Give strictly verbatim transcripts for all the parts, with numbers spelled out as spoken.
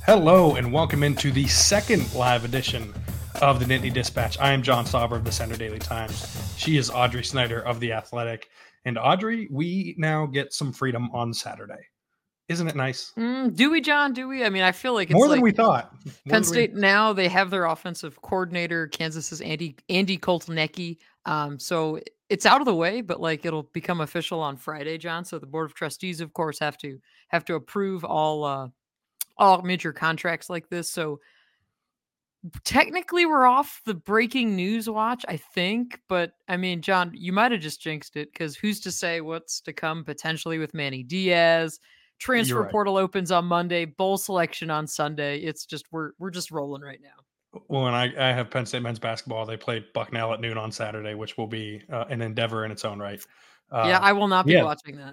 Hello and welcome into the second live edition of the Nittany Dispatch. I am John Sauber of the Center Daily Times. She is Audrey Snyder of The Athletic. And Audrey, we now get some freedom on Saturday. Isn't it nice? Mm, do we, John? Do we? I mean, I feel like it's more than like we thought. More Penn State we... now they have their offensive coordinator. Kansas's Andy Andy Kotelnicki. Um, so it's out of the way, but like it'll become official on Friday, John. So the Board of Trustees, of course, have to have to approve all uh, all major contracts like this. So technically, we're off the breaking news watch, I think. But I mean, John, you might have just jinxed it because who's to say what's to come potentially with Manny Diaz? Transfer right. portal opens on Monday, bowl selection on Sunday. It's just we're we're just rolling right now. Well, and I, I have Penn State men's basketball. They play Bucknell at noon on Saturday, which will be uh, an endeavor in its own right. Uh, yeah, I will not be yeah. watching that.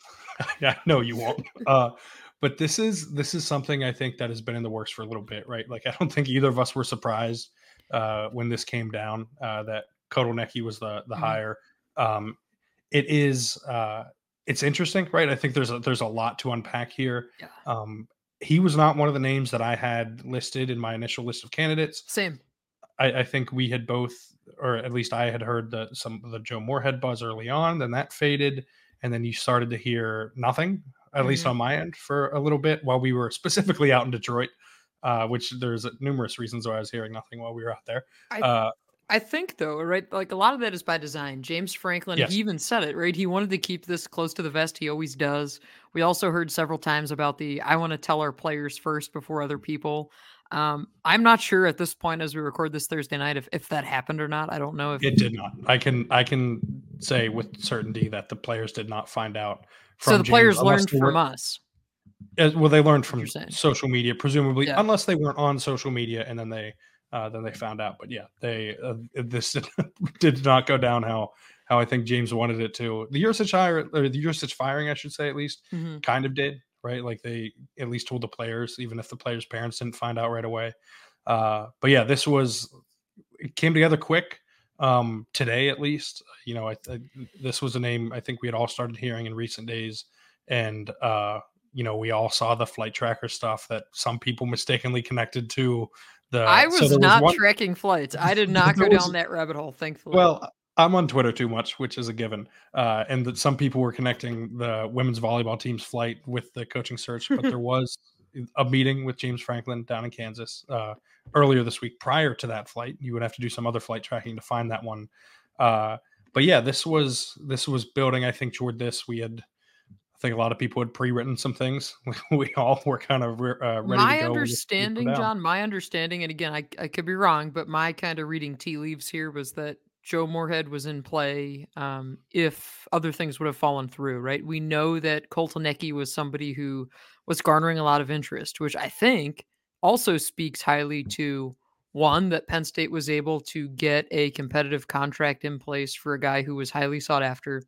Yeah, no, you won't. uh, but this is this is something I think that has been in the works for a little bit, right? Like I don't think either of us were surprised uh, when this came down uh, that Kotelnicki was the the mm-hmm. hire. Um, it is. Uh, It's interesting, right? I think there's a, there's a lot to unpack here. Yeah. Um, he was not one of the names that I had listed in my initial list of candidates. Same. I, I think we had both, or at least I had heard the some of the Joe Moorhead buzz early on. Then that faded, and then you started to hear nothing, at mm-hmm. least on my end, for a little bit while we were specifically out in Detroit. Uh, which there's numerous reasons why I was hearing nothing while we were out there. I- Uh, I think, though, right, like a lot of that is by design. James Franklin, yes. he even said it, right? He wanted to keep this close to the vest. He always does. We also heard several times about the, I want to tell our players first before other people. Um, I'm not sure at this point as we record this Thursday night if, if that happened or not. I don't know if it did not. I can I can say with certainty that the players did not find out from So the James, players learned were, from us. As, well, they learned from social media, presumably, yeah. unless they weren't on social media and then they uh, then they found out. But yeah, they uh, this did not go down how how I think James wanted it to. The Yurcich hire, or the Yurcich firing, I should say, at least, mm-hmm. kind of did, right? Like they at least told the players, even if the players' parents didn't find out right away. Uh, but yeah, this was it came together quick. Um, today, at least, you know, I, I, this was a name I think we had all started hearing in recent days, and uh, you know, we all saw the flight tracker stuff that some people mistakenly connected to the. I was so not was one, tracking flights. I did not go was, down that rabbit hole, thankfully. Well, I'm on Twitter too much, which is a given, uh, and that some people were connecting the women's volleyball team's flight with the coaching search, but there was a meeting with James Franklin down in Kansas uh, earlier this week. Prior to that flight, you would have to do some other flight tracking to find that one. Uh, but yeah, this was this was building. I think toward this, we had. I think a lot of people had pre-written some things. We all were kind of uh, ready my to go. My understanding, John, my understanding, and again, I I could be wrong, but my kind of reading tea leaves here was that Joe Moorhead was in play um, if other things would have fallen through, right? We know that Kotelnicki was somebody who was garnering a lot of interest, which I think also speaks highly to, one, that Penn State was able to get a competitive contract in place for a guy who was highly sought after.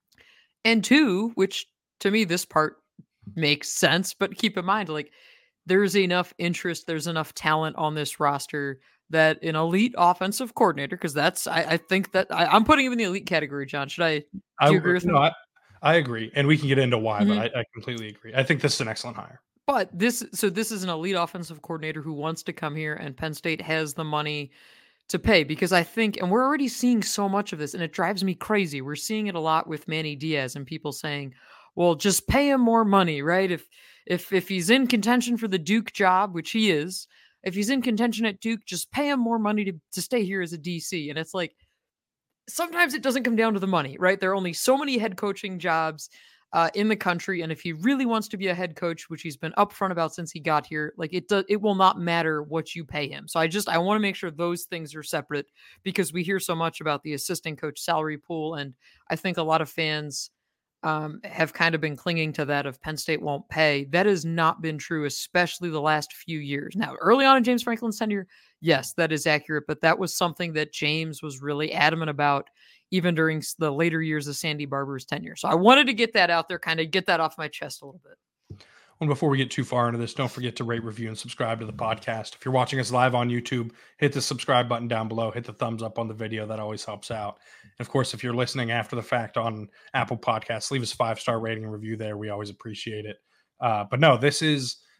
And two, which to me, this part makes sense, but keep in mind, like, there's enough interest, there's enough talent on this roster that an elite offensive coordinator, because that's, I, I think that I, I'm putting him in the elite category, John. Should I, do I you agree with no, me? I, I agree. And we can get into why, mm-hmm. but I, I completely agree. I think this is an excellent hire. But this, so this is an elite offensive coordinator who wants to come here, and Penn State has the money to pay, because I think, and we're already seeing so much of this, and it drives me crazy. We're seeing it a lot with Manny Diaz and people saying, well, just pay him more money, right? If if if he's in contention for the Duke job, which he is, if he's in contention at Duke, just pay him more money to, to stay here as a D C. And it's like, sometimes it doesn't come down to the money, right? There are only so many head coaching jobs uh, in the country. And if he really wants to be a head coach, which he's been upfront about since he got here, like it does, it will not matter what you pay him. So I just, I want to make sure those things are separate, because we hear so much about the assistant coach salary pool. And I think a lot of fans Um, have kind of been clinging to that of Penn State won't pay. That has not been true, especially the last few years. Now, early on in James Franklin's tenure, yes, that is accurate, but that was something that James was really adamant about even during the later years of Sandy Barber's tenure. So I wanted to get that out there, kind of get that off my chest a little bit. Well, before we get too far into this, don't forget to rate, review, and subscribe to the podcast. If you're watching us live on YouTube, hit the subscribe button down below. Hit the thumbs up on the video. That always helps out. And of course, if you're listening after the fact on Apple Podcasts, leave us a five-star rating and review there. We always appreciate it. Uh, but no, this is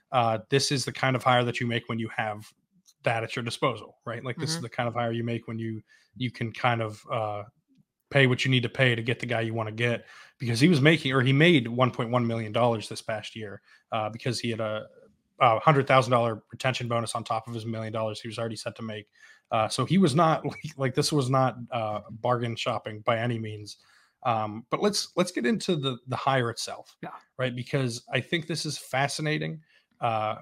uh, this is the kind of hire that you make when you have that at your disposal, right? Like this Mhm. is the kind of hire you make when you you can kind of uh, pay what you need to pay to get the guy you want to get, because he was making, or he made one point one million dollars this past year uh, because he had a, a hundred thousand dollar retention bonus on top of his million dollars he was already set to make. Uh, so he was not like, like this was not uh, bargain shopping by any means. Um, but let's let's get into the the hire itself, Yeah. right? Because I think this is fascinating. Uh,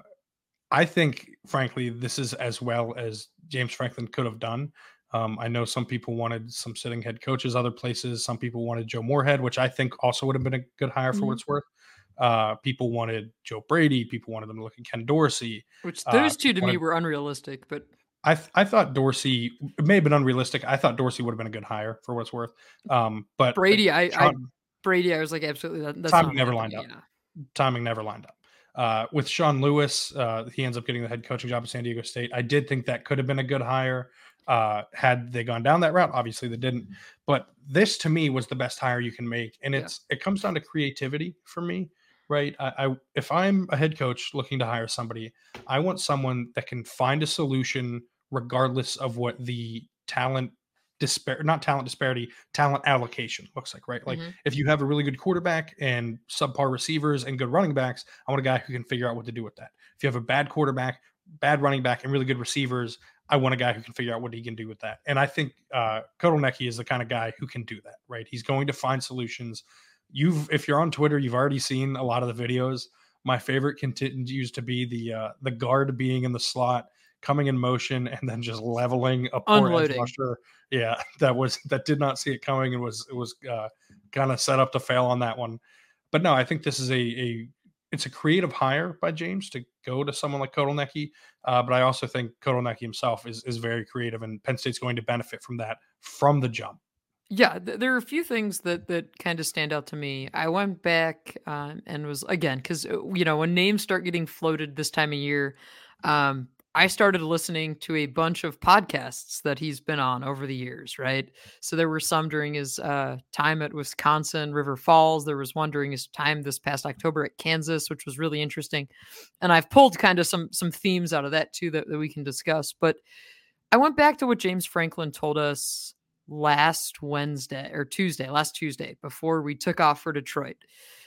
I think, frankly, this is as well as James Franklin could have done. Um, I know some people wanted some sitting head coaches other places. Some people wanted Joe Moorhead, which I think also would have been a good hire for what Mhm. it's worth. Uh, people wanted Joe Brady. People wanted them to look at Ken Dorsey. Which Uh, those two to me wanted, were unrealistic, but I th- I thought Dorsey, it may have been unrealistic. I thought Dorsey would have been a good hire for what it's worth. Um, but uh, Brady, I, I Sean, Brady, I was like, absolutely, that, that's timing not never lined happening. up. Yeah. Timing never lined up. Uh, with Sean Lewis, uh, he ends up getting the head coaching job at San Diego State. I did think that could have been a good hire uh, had they gone down that route. Obviously, they didn't. But this, to me, was the best hire you can make, and it's yeah. it comes down to creativity for me, right? I, I if I'm a head coach looking to hire somebody, I want someone that can find a solution regardless of what the talent Dispar- not talent disparity, talent allocation looks like, right? Like mm-hmm. if you have a really good quarterback and subpar receivers and good running backs, I want a guy who can figure out what to do with that. If you have a bad quarterback, bad running back, and really good receivers, I want a guy who can figure out what he can do with that. And I think uh, Kotelnicki is the kind of guy who can do that, right? He's going to find solutions. You've, if you're on Twitter, you've already seen a lot of the videos. My favorite continues to be the uh, the guard being in the slot, coming in motion, and then just leveling a poor edge rusher. Yeah, that was that did not see it coming and was it was uh, kind of set up to fail on that one. But no, I think this is a a it's a creative hire by James to go to someone like Kotelnicki. Uh, but I also think Kotelnicki himself is is very creative, and Penn State's going to benefit from that from the jump. Yeah, th- there are a few things that that kind of stand out to me. I went back um, and was again because you know when names start getting floated this time of year, um, I started listening to a bunch of podcasts that he's been on over the years. Right, so there were some during his uh, time at Wisconsin River Falls. There was one during his time this past October at Kansas, which was really interesting. And I've pulled kind of some some themes out of that too that, that we can discuss. But I went back to what James Franklin told us last Wednesday or Tuesday, last Tuesday, before we took off for Detroit.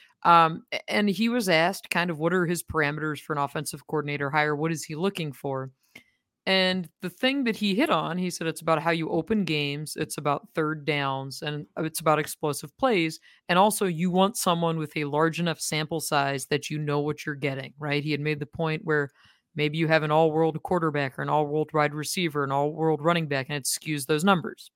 Um, and he was asked kind of what are his parameters for an offensive coordinator hire? What is he looking for? And the thing that he hit on, he said it's about how you open games, it's about third downs, and it's about explosive plays. And also, you want someone with a large enough sample size that you know what you're getting, right? He had made the point where maybe you have an all world quarterback or an all world wide receiver, an all world running back, and it skews those numbers.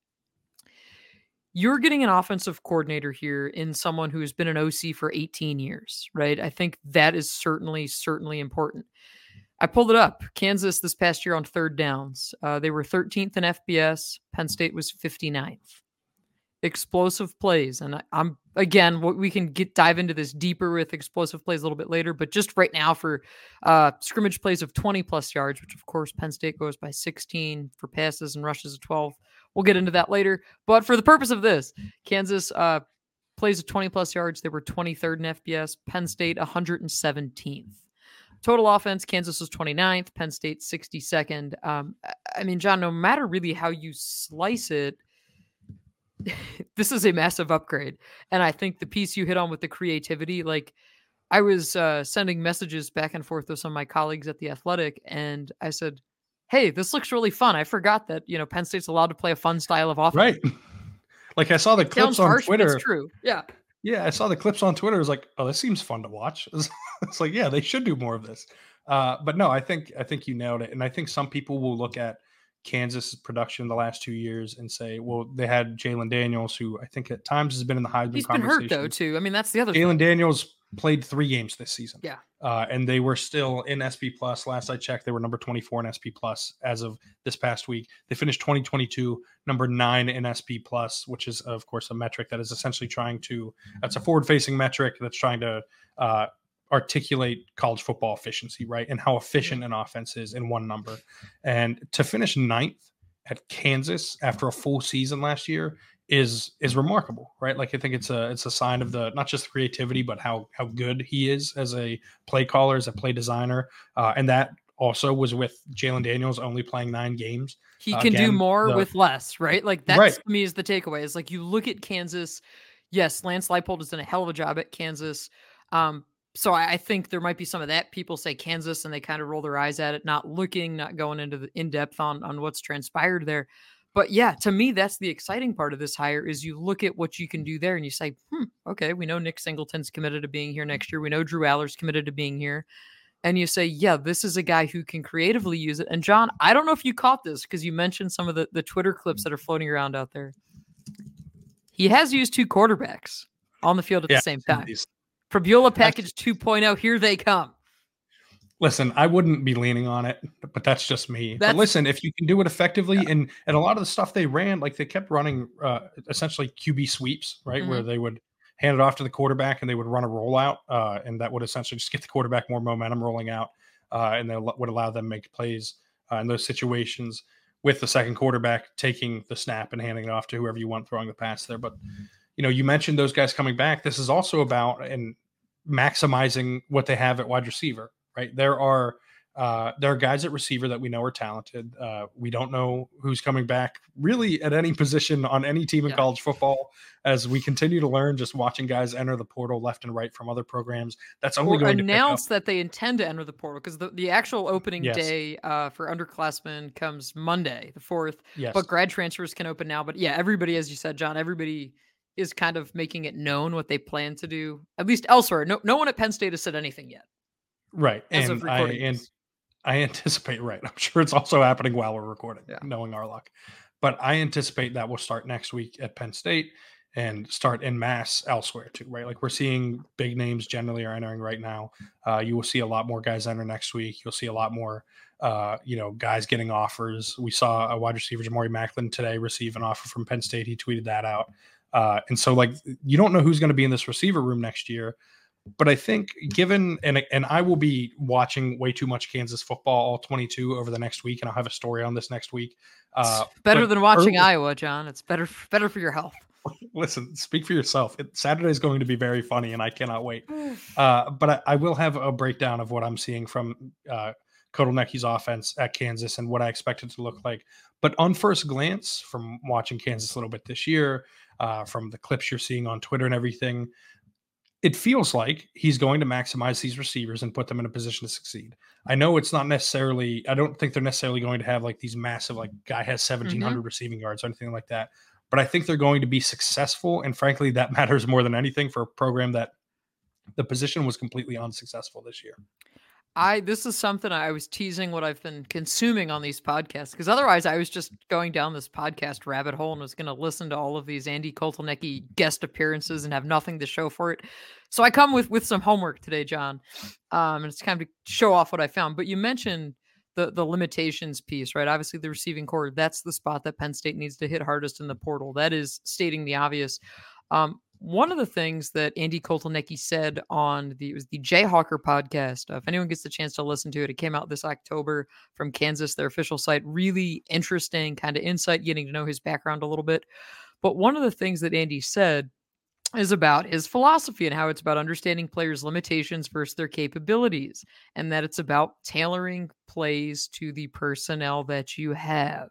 You're getting an offensive coordinator here in someone who's been an O C for eighteen years, right? I think that is certainly, certainly important. I pulled it up. Kansas this past year on third downs. Uh, they were thirteenth in F B S. Penn State was fifty-ninth. Explosive plays. And I, I'm, again, what we can get dive into this deeper with explosive plays a little bit later, but just right now for uh, scrimmage plays of twenty plus yards, which of course Penn State goes by sixteen for passes and rushes of twelve. We'll get into that later. But for the purpose of this, Kansas uh, plays of twenty plus yards. They were twenty-third in F B S. Penn State one hundred seventeenth. Total offense, Kansas was twenty-ninth. Penn State sixty-second. Um, I mean, John, no matter really how you slice it, this is a massive upgrade. And I think the piece you hit on with the creativity, like I was uh, sending messages back and forth with some of my colleagues at The Athletic, and I said, hey, this looks really fun. I forgot that, you know, Penn State's allowed to play a fun style of offense. Right. Like I saw the clips Sounds on harsh, Twitter. but it's true. Yeah. Yeah, I saw the clips on Twitter. It was like, oh, this seems fun to watch. It's like, yeah, they should do more of this. Uh, but no, I think I think you nailed it. And I think some people will look at Kansas's production the last two years and say, well, they had Jalen Daniels, who I think at times has been in the Heisman He's conversation. been hurt though, too. I mean, that's the other Jalen thing. Daniels played three games this season. Yeah. Uh, and they were still in S P plus. Last I checked, they were number twenty-four in S P plus as of this past week. They finished twenty twenty-two number nine in S P plus, which is of course a metric that is essentially trying to, that's a forward facing metric that's trying to uh, articulate college football efficiency, right? And how efficient an offense is in one number. And to finish ninth at Kansas after a full season last year is is remarkable, right? Like I think it's a it's a sign of the not just the creativity, but how how good he is as a play caller, as a play designer, uh, and that also was with Jalen Daniels only playing nine games. He Uh, can do again, more the, with less, right? Like that's right, to me is the takeaway. Is like you look at Kansas. Yes, Lance Leipold has done a hell of a job at Kansas. Um, so I, I think there might be some of that. People say Kansas and they kind of roll their eyes at it, not looking, not going into the in depth on on what's transpired there. But yeah, to me, that's the exciting part of this hire is you look at what you can do there and you say, hmm, okay, we know Nick Singleton's committed to being here next year. We know Drew Aller's committed to being here. And you say, yeah, this is a guy who can creatively use it. And John, I don't know if you caught this because you mentioned some of the, the Twitter clips that are floating around out there. He has used two quarterbacks on the field at yeah, the same time. these- Fabiola package two point oh, here they come. Listen, I wouldn't be leaning on it, but that's just me. That's, but listen, if you can do it effectively, yeah. and and a lot of the stuff they ran, like they kept running uh, essentially Q B sweeps, right, mm-hmm. where they would hand it off to the quarterback and they would run a rollout, uh, and that would essentially just get the quarterback more momentum rolling out, uh, and that would allow them to make plays uh, in those situations with the second quarterback taking the snap and handing it off to whoever you want throwing the pass there. But you know, you mentioned those guys coming back. This is also about and maximizing what they have at wide receiver. Right. There are uh, there are guys at receiver that we know are talented. Uh, we don't know who's coming back really at any position on any team in yeah. college football as we continue to learn, just watching guys enter the portal left and right from other programs. That's only or going to announce that they intend to enter the portal because the, the actual opening yes. day uh, for underclassmen comes Monday, the fourth. Yes. But grad transfers can open now. But yeah, everybody, as you said, John, everybody is kind of making it known what they plan to do, at least elsewhere. No, no one at Penn State has said anything yet. Right. And I, and I anticipate, right. I'm sure it's also happening while we're recording, yeah. knowing our luck. But I anticipate that will start next week at Penn State and start en masse elsewhere too, right? Like we're seeing big names generally are entering right now. Uh, you will see a lot more guys enter next week. You'll see a lot more, uh, you know, guys getting offers. We saw a wide receiver, Jamari Macklin, today receive an offer from Penn State. He tweeted that out. Uh, and so, like, you don't know who's going to be in this receiver room next year. But I think given, and and I will be watching way too much Kansas football, all twenty-two, over the next week, and I'll have a story on this next week. Uh, it's better than watching early, Iowa, John. It's better better for your health. Listen, speak for yourself. It, Saturday is going to be very funny, and I cannot wait. Uh, but I, I will have a breakdown of what I'm seeing from uh, Kotelnicki's offense at Kansas and what I expect it to look like. But on first glance, from watching Kansas a little bit this year, uh, from the clips you're seeing on Twitter and everything, it feels like he's going to maximize these receivers and put them in a position to succeed. I know it's not necessarily, I don't think they're necessarily going to have like these massive, like guy has seventeen hundred mm-hmm. receiving yards or anything like that. But I think they're going to be successful. And frankly, that matters more than anything for a program that the position was completely unsuccessful this year. I, this is something I was teasing what I've been consuming on these podcasts, because otherwise I was just going down this podcast rabbit hole and was going to listen to all of these Andy Kotelnicki guest appearances and have nothing to show for it. So I come with, with some homework today, John. Um, and it's kind of to show off what I found, but you mentioned the, the limitations piece, right? Obviously the receiving core, that's the spot that Penn State needs to hit hardest in the portal. That is stating the obvious. Um, One of the things that Andy Kotelnicki said on the, it was the Jayhawker podcast. Uh, if anyone gets the chance to listen to it, it came out this October from Kansas, their official site. Really interesting kind of insight, getting to know his background a little bit. But one of the things that Andy said is about his philosophy and how it's about understanding players' limitations versus their capabilities, and that it's about tailoring plays to the personnel that you have.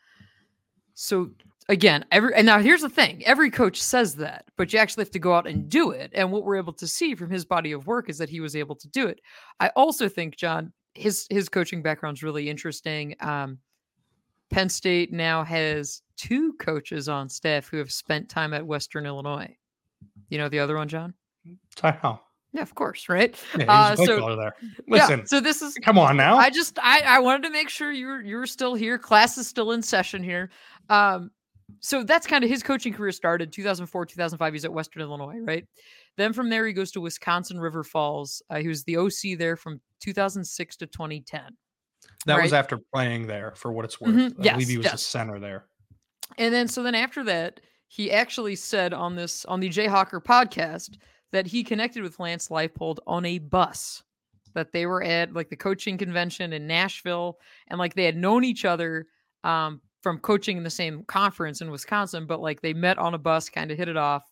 So again, every, and now here's the thing, every coach says that, but you actually have to go out and do it. And what we're able to see from his body of work is that he was able to do it. I also think, John, his, his coaching background is really interesting. Um, Penn State now has two coaches on staff who have spent time at Western Illinois. You know the other one, John? Ty Howell. Yeah, of course, right? Yeah, he's uh, so, there. Listen, yeah, so this is come on now. I just I, I wanted to make sure you're you're still here. Class is still in session here. Um, so that's kind of his coaching career started two thousand four, two thousand five. He's at Western Illinois, right? Then from there he goes to Wisconsin River Falls. Uh, he was the O C there from two thousand six to twenty ten. That right? was after playing there, for what it's worth. Mm-hmm. I yes, believe he was yes. a center there. And then so then after that, he actually said on this on the Jayhawker podcast that he connected with Lance Leipold on a bus, that they were at like the coaching convention in Nashville, and like they had known each other um, from coaching in the same conference in Wisconsin, but like they met on a bus, kind of hit it off.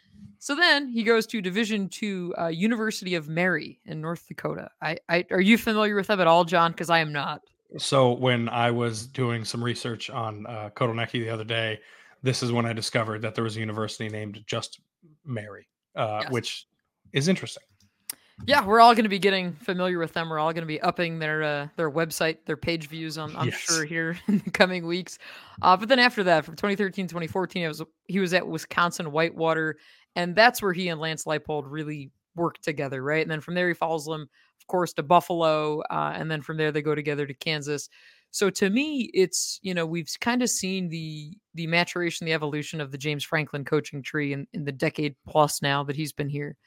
So then he goes to Division two uh, University of Mary in North Dakota. I, I are you familiar with them at all, John? Because I am not. So when I was doing some research on uh, Kotelnicki the other day, this is when I discovered that there was a university named just Mary, uh, Yes. which is interesting. Yeah, we're all going to be getting familiar with them. We're all going to be upping their uh, their website, their page views on, I'm Yes. sure, here in the coming weeks. Uh, but then after that, from twenty thirteen to twenty fourteen, it was, he was at Wisconsin Whitewater, and that's where he and Lance Leipold really worked together, right? And then from there, he follows them, of course, to Buffalo, uh, and then from there, they go together to Kansas. So to me, it's, you know, we've kind of seen the the maturation, the evolution of the James Franklin coaching tree in, in the decade plus now that he's been here.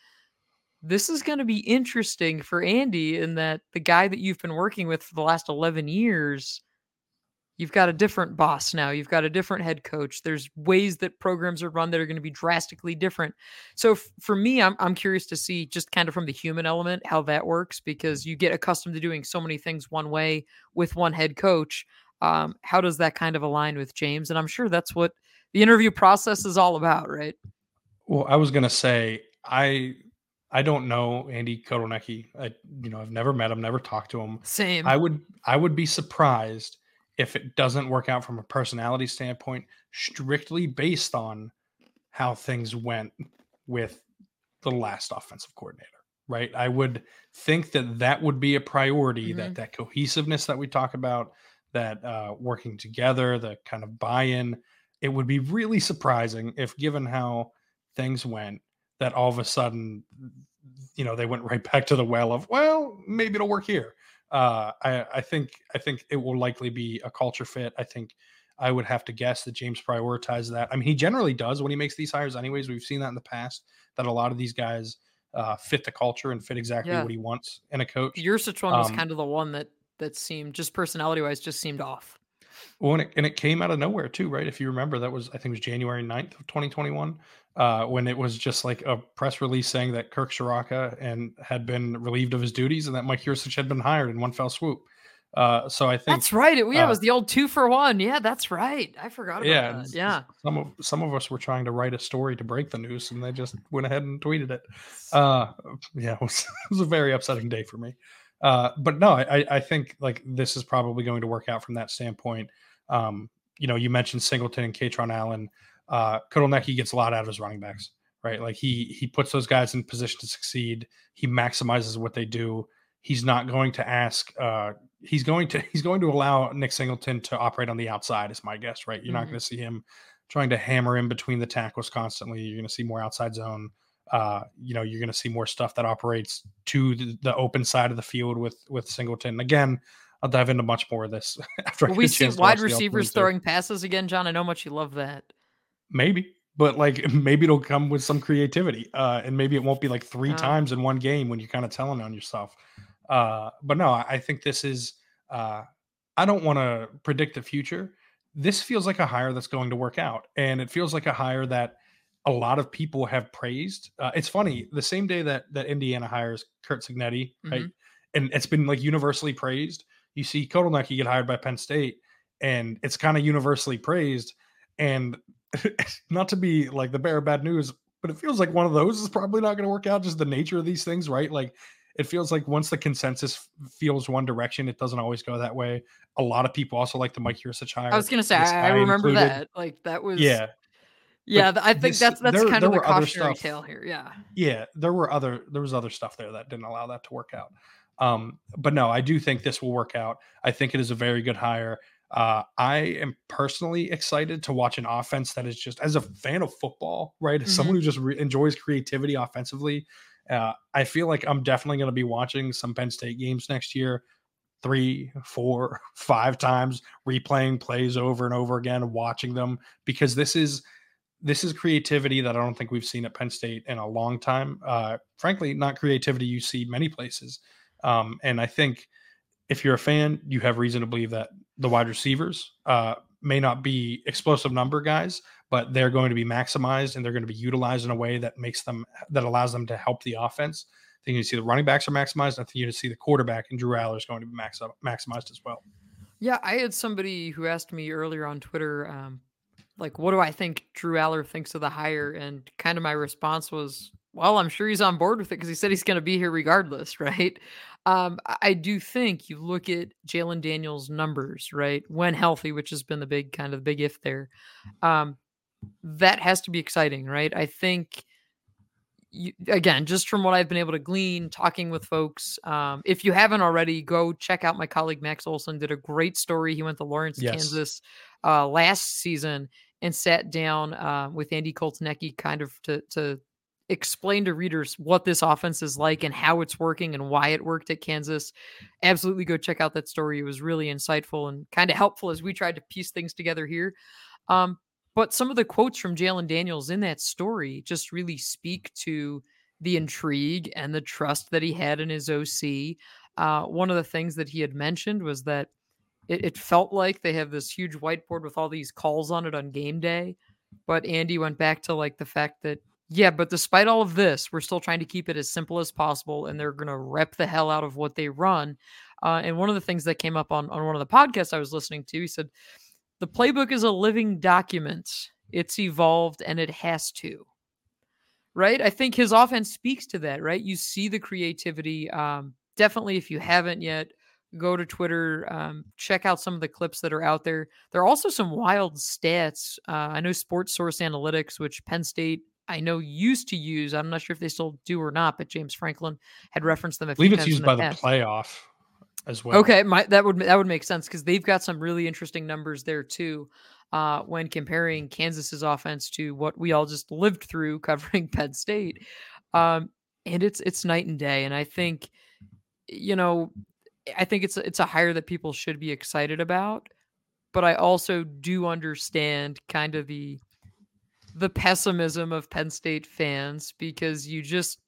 This is going to be interesting for Andy in that the guy that you've been working with for the last eleven years, you've got a different boss now. You've got a different head coach. There's ways that programs are run that are going to be drastically different. So f- for me, I'm, I'm curious to see just kind of from the human element, how that works, because you get accustomed to doing so many things one way with one head coach. Um, how does that kind of align with James? And I'm sure that's what the interview process is all about, right? Well, I was going to say, I, I don't know Andy Kotelnicki. I, you know, I've never met him, never talked to him. Same. I would, I would be surprised if it doesn't work out from a personality standpoint, strictly based on how things went with the last offensive coordinator, right? I would think that that would be a priority, Mm-hmm. that that cohesiveness that we talk about, that uh, working together, the kind of buy-in. It would be really surprising if, given how things went, that all of a sudden, you know, they went right back to the well of, well, maybe it'll work here. Uh, I, I think I think it will likely be a culture fit. I think I would have to guess that James prioritizes that. I mean, he generally does when he makes these hires anyways. We've seen that in the past, that a lot of these guys uh, fit the culture and fit exactly Yeah. what he wants in a coach. Yurcich one was Um, kind of the one that that seemed, just personality wise, just seemed off. Well, and it, and it came out of nowhere too, right? If you remember, that was, I think it was January ninth of twenty twenty-one, uh, when it was just like a press release saying that Kirk Shiraka and had been relieved of his duties and that Mike Yurcich had been hired in one fell swoop. Uh, so I think That's right. It, yeah, uh, it was the old two for one. Yeah, that's right. I forgot about yeah, that. s- Yeah. some of some of us were trying to write a story to break the news, and they just went ahead and tweeted it. Uh, yeah, it was, it was a very upsetting day for me. Uh, but no, I, I think like this is probably going to work out from that standpoint. Um, you know, you mentioned Singleton and Katron Allen. Uh, Kotelnicki gets a lot out of his running backs, right? Like he he puts those guys in position to succeed. He maximizes what they do. He's not going to ask. Uh, he's going to he's going to allow Nick Singleton to operate on the outside, is my guess, right? You're Mhm. not going to see him trying to hammer in between the tackles constantly. You're going to see more outside zone. Uh, you know, you're going to see more stuff that operates to the, the open side of the field with with Singleton. Again, I'll dive into much more of this after I Will get we a see chance to wide watch the receivers Ultimate throwing passes again, John? I know how much you love that. Maybe, but like maybe it'll come with some creativity, uh, and maybe it won't be like three Uh, times in one game when you're kind of telling on yourself. Uh, but no, I, I think this is. Uh, I don't want to predict the future. This feels like a hire that's going to work out, and it feels like a hire that a lot of people have praised. Uh, it's funny, the same day that that Indiana hires Kurt Signetti, right, Mhm. and it's been like universally praised. You see Kotelnicki get hired by Penn State, and it's kind of universally praised. And not to be like the bearer of bad news, but it feels like one of those is probably not going to work out. Just the nature of these things, right? Like it feels like once the consensus f- feels one direction, it doesn't always go that way. A lot of people also like the Mike Yurcich hire, I was gonna say this I, I guy remember included. that. Like that was, Yeah, yeah. but th- I think this that's that's there kind there of the were other cautionary stuff. tale here. Yeah. Yeah, there were other there was other stuff there that didn't allow that to work out. Um, but no, I do think this will work out. I think it is a very good hire. Uh, I am personally excited to watch an offense that is just, as a fan of football, right? As someone Mhm. who just re- enjoys creativity offensively, uh, I feel like I'm definitely going to be watching some Penn State games next year, three, four, five times, replaying plays over and over again, watching them, because this is this is creativity that I don't think we've seen at Penn State in a long time. Uh, frankly, not creativity you see many places. Um, and I think if you're a fan, you have reason to believe that the wide receivers uh, may not be explosive number guys, but they're going to be maximized and they're going to be utilized in a way that makes them, that allows them to help the offense. I think you see the running backs are maximized. I think you see the quarterback and Drew Aller is going to be max, maximized as well. Yeah, I had somebody who asked me earlier on Twitter, um, like, what do I think Drew Aller thinks of the hire? And kind of my response was, well, I'm sure he's on board with it because he said he's going to be here regardless, right? Um, I I do think you look at Jalen Daniels' numbers, right, when healthy, which has been the big kind of big if there. Um, that has to be exciting, right? I think you, again, just from what I've been able to glean, talking with folks, um, if you haven't already, go check out my colleague Max Olson. Did a great story. He went to Lawrence, Yes. Kansas, uh, last season and sat down uh, with Andy Koltnecki, kind of to to explain to readers what this offense is like and how it's working and why it worked at Kansas. Absolutely, go check out that story. It was really insightful and kind of helpful as we tried to piece things together here. Um, but some of the quotes from Jalen Daniels in that story just really speak to the intrigue and the trust that he had in his O C. Uh, one of the things that he had mentioned was that it, it felt like they have this huge whiteboard with all these calls on it on game day. But Andy went back to like the fact that, yeah, but despite all of this, we're still trying to keep it as simple as possible and they're going to rep the hell out of what they run. Uh, and one of the things that came up on, on one of the podcasts I was listening to, he said, the playbook is a living document. It's evolved and it has to. Right? I think his offense speaks to that, right? You see the creativity. Um, definitely, if you haven't yet, go to Twitter, um, check out some of the clips that are out there. There are also some wild stats. Uh, I know Sports Source Analytics, which Penn State I know used to use. I'm not sure if they still do or not, but James Franklin had referenced them a I few believe it's times in used the by the past. playoff as well. Okay, my, that would that would make sense because they've got some really interesting numbers there too. Uh, when comparing Kansas's offense to what we all just lived through covering Penn State, um, and it's it's night and day. And I think, you know, I think it's it's a hire that people should be excited about. But I also do understand kind of the the pessimism of Penn State fans because you just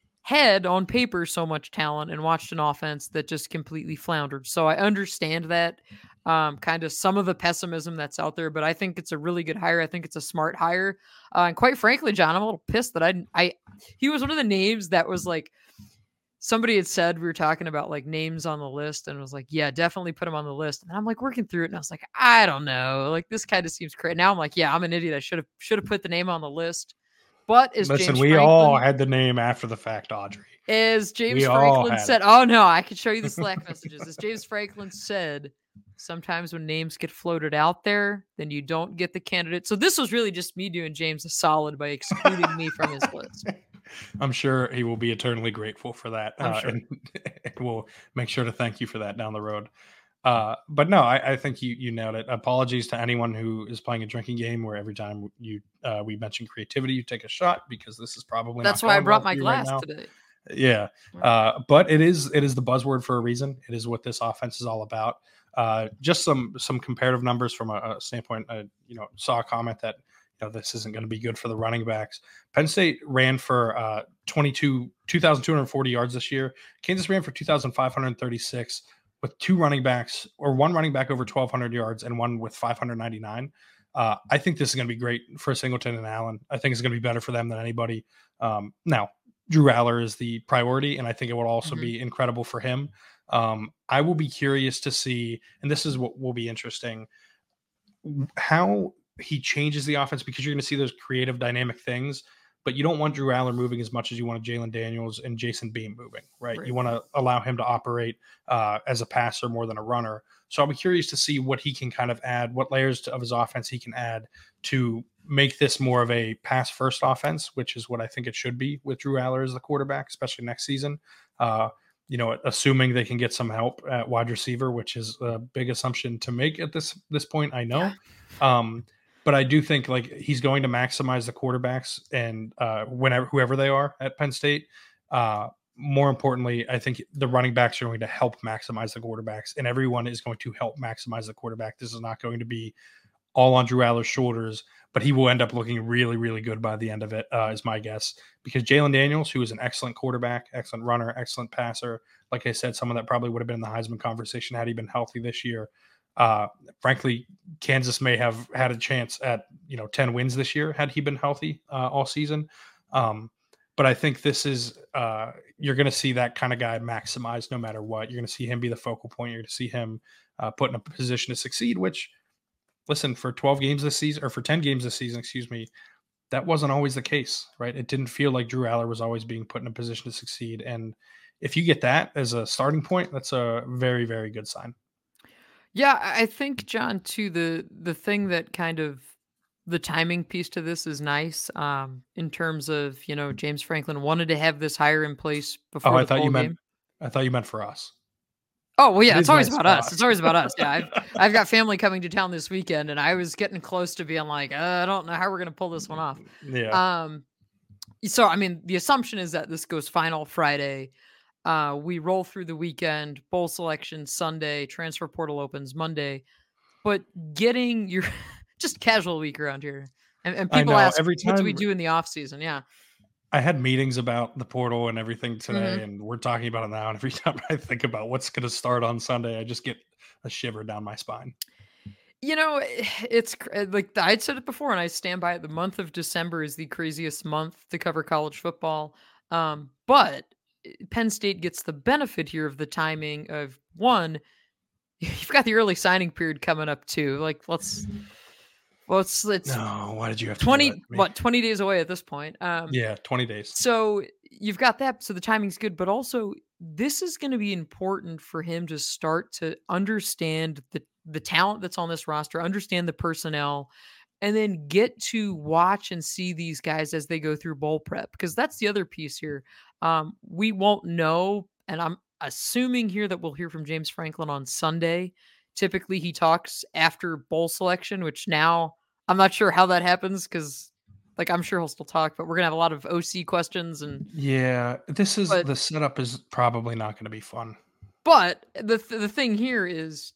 had on paper so much talent and watched an offense that just completely floundered. So I understand that um, kind of some of the pessimism that's out there, but I think it's a really good hire. I think it's a smart hire. Uh, and quite frankly, John, I'm a little pissed that I, I, he was one of the names that was like, somebody had said, we were talking about like names on the list and was like, yeah, definitely put him on the list. And I'm like working through it and I was like, I don't know. Like this kind of seems crazy. Now I'm like, yeah, I'm an idiot. I should have, should have put the name on the list. But as Listen, James we Franklin, all had the name after the fact, Audrey. as James We all Franklin had said, it. oh no, I can show you the Slack messages. As James Franklin said, sometimes when names get floated out there, then you don't get the candidate. So this was really just me doing James a solid by excluding me from his list. I'm sure he will be eternally grateful for that. I'm Uh, sure. and we'll make sure to thank you for that down the road. Uh, but no, I, I think you you nailed it. Apologies to anyone who is playing a drinking game where every time you uh, we mention creativity, you take a shot because this is probably That's not why I going well brought for my you right glass now. today. Yeah, uh, but it is it is the buzzword for a reason. It is what this offense is all about. Uh, just some some comparative numbers from a, a standpoint. I, you know, saw a comment that you know this isn't going to be good for the running backs. Penn State ran for uh, twenty-two two thousand two hundred forty yards this year. Kansas ran for two thousand five hundred thirty-six with two running backs or one running back over twelve hundred yards and one with five hundred ninety-nine. Uh, I think this is going to be great for Singleton and Allen. I think it's going to be better for them than anybody. Um, now, Drew Aller is the priority, and I think it will also Mhm. be incredible for him. Um, I will be curious to see, and this is what will be interesting, how he changes the offense because you're going to see those creative, dynamic things. But you don't want Drew Aller moving as much as you want Jalen Daniels and Jason Beam moving, right? Right. You want to allow him to operate uh, as a passer more than a runner. So I'll be curious to see what he can kind of add, what layers to, of his offense he can add to make this more of a pass first offense, which is what I think it should be with Drew Aller as the quarterback, especially next season. Uh, you know, assuming they can get some help at wide receiver, which is a big assumption to make at this this point, I know. Yeah. Um, but I do think like he's going to maximize the quarterbacks and uh, whenever whoever they are at Penn State. Uh, more importantly, I think the running backs are going to help maximize the quarterbacks, and everyone is going to help maximize the quarterback. This is not going to be all on Drew Aller's shoulders, but he will end up looking really, really good by the end of it, uh, is my guess. Because Jalen Daniels, who is an excellent quarterback, excellent runner, excellent passer, like I said, someone that probably would have been in the Heisman conversation had he been healthy this year. Uh, frankly, Kansas may have had a chance at you know ten wins this year had he been healthy uh, all season. Um, but I think this is uh, you're going to see that kind of guy maximized no matter what. You're going to see him be the focal point. You're going to see him uh, put in a position to succeed. Which, listen, for twelve games this season, or for ten games this season, excuse me, that wasn't always the case, right? It didn't feel like Drew Aller was always being put in a position to succeed. And if you get that as a starting point, that's a very, very good sign. Yeah, I I think, John, too, the the thing that kind of the timing piece to this is nice, um, in terms of, you know, James Franklin wanted to have this hire in place Oh, before I the thought bowl you meant game. I thought you meant for us. Oh, well, It yeah, it's is always nice about for us. us. It's always about us. Yeah, I've I've got family coming to town this weekend, and I was getting close to being like, uh, I don't know how we're gonna pull this one off. Yeah. Um, so I mean, the assumption is that this goes final Friday. Uh, we roll through the weekend, bowl selection Sunday, transfer portal opens Monday. But getting your just casual week around here, and, and I people know. ask, Every what do we time do in the off season? Yeah. I had meetings about the portal and everything hmm today, and we're talking about it now. And every time I think about what's going to start on Sunday, I just get a shiver down my spine. You know, it's cr- uh, like I'd said it before, and I stand by it. The month of December is the craziest month to cover college football. Um, but uh, Penn State gets the benefit here of the timing of one, you've got the early signing period coming up too. Like let's well, it's it's No, why did you have to do that twenty to me? what twenty days away at this point. Um, Yeah, twenty days. So you've got that. So the timing's good, but also this is going to be important for him to start to understand the the talent that's on this roster, understand the personnel, and then get to watch and see these guys as they go through bowl prep. Because that's the other piece here. Um, we won't know, and I'm assuming here that we'll hear from James Franklin on Sunday. Typically, he talks after bowl selection, which now I'm not sure how that happens because like, I'm sure he'll still talk, but we're gonna have a lot of O C questions and Yeah, this is but the setup is probably not going to be fun. but the th- the thing here is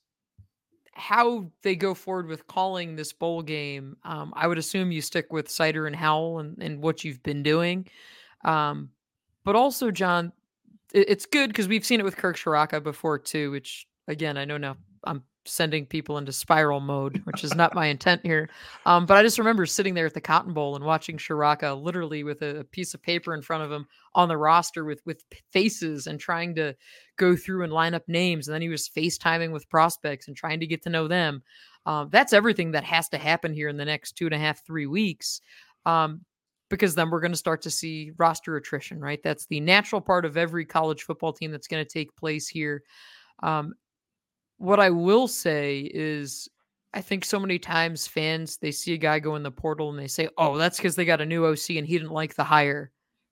how they go forward with calling this bowl game. Um, I would assume you stick with Cider and Howell and, and what you've been doing. Um, but also, John, it, it's good because we've seen it with Kirk Shiraka before too, which again, I know now I'm sending people into spiral mode, which is not my intent here. Um, but I just remember sitting there at the Cotton Bowl and watching Shiraka literally with a, a piece of paper in front of him on the roster with with faces and trying to go through and line up names. And then he was FaceTiming with prospects and trying to get to know them. Um, that's everything that has to happen here in the next two and a half, three weeks. Um, because then we're going to start to see roster attrition, right? That's the natural part of every college football team that's going to take place here. Um, what I will say is, I think so many times fans, they see a guy go in the portal and they say, oh, that's because they got a new O C and he didn't like the hire.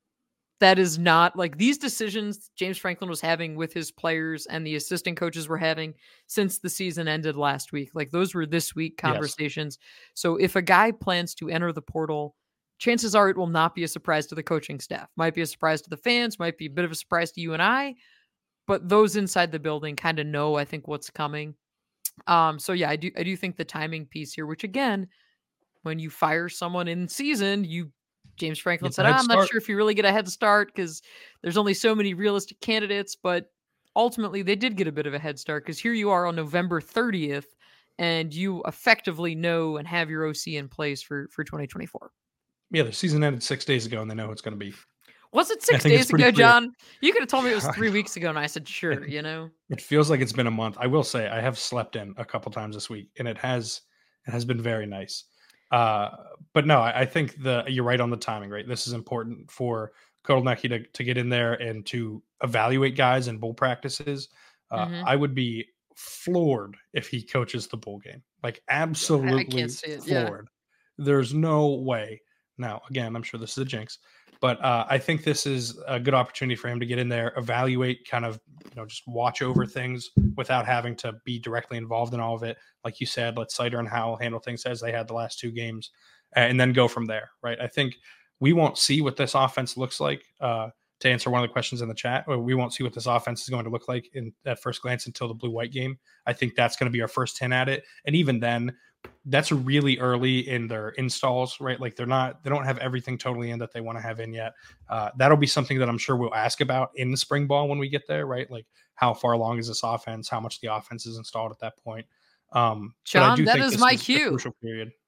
That is not like these decisions James Franklin was having with his players and the assistant coaches were having since the season ended last week. Like those were this week Yes. conversations. So if a guy plans to enter the portal, chances are it will not be a surprise to the coaching staff. Might be a surprise to the fans, might be a bit of a surprise to you and I, but those inside the building kind of know, I think, what's coming. Um, so yeah, I do I do think the timing piece here, which again, when you fire someone in season, you James Franklin Get the said, head I'm not start. sure if you really get a head start because there's only so many realistic candidates, but ultimately they did get a bit of a head start because here you are on November thirtieth and you effectively know and have your O C in place for for twenty twenty-four. Yeah, the season ended six days ago, and they know who it's going to be. Was it I six think it's days pretty ago, clear. John? You could have told me it was I three know. weeks ago, and I said, sure, It, you know? it feels like it's been a month. I will say I have slept in a couple times this week, and it has it has been very nice. Uh, but no, I, I think the you're right on the timing. Right, this is important for Kotelnicki to to get in there and to evaluate guys in bowl practices. Uh, hmm I would be floored if he coaches the bowl game. Like I, I can't absolutely see it. Yeah. floored. There's no way. Now, again, I'm sure this is a jinx, but uh, I think this is a good opportunity for him to get in there, evaluate, kind of, you know, just watch over things without having to be directly involved in all of it. Like you said, let Cider and Howell handle things as they had the last two games, and then go from there. Right? I think we won't see what this offense looks like. Uh, to answer one of the questions in the chat, or we won't see what this offense is going to look like in at first glance until the blue white game. I think that's going to be our first hint at it, and even then, that's really early in their installs, right? Like they're not, they don't have everything totally in that they want to have in yet. Uh, that'll be something that I'm sure we'll ask about in the spring ball when we get there, right? Like how far along is this offense? How much the offense is installed at that point? Um, but I John, do that think is this my is a cue. crucial period.